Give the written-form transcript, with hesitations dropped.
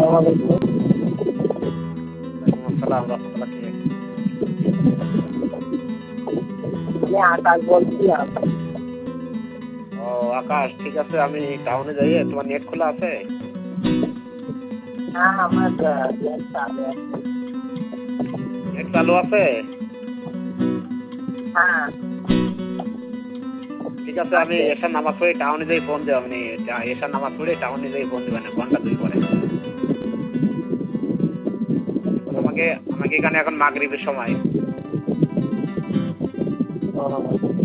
আলাইকুম। ওয়ালাইকুম আসসালাম রাহমাতুল্লাহ কে? আমি আকাশ বলছিলাম। ও আকাশ, ঠিক আছে আমি টাউনে যাই। তোমার নেট খোলা আছে? হ্যাঁ, আমার নেট চালু আছে। নেট চালু আছে? হ্যাঁ, ঠিক আছে, আমি আছে। এশার নামাজ পড়ে টাউনে যাই ফোন দেব। আপনি এশার নামাজ পড়ে টাউনে যাই ফোন দেবেন ঘন্টা 2 পরে। আমাকে আমাকে এখানে এখন মাগরিবের সময়। ও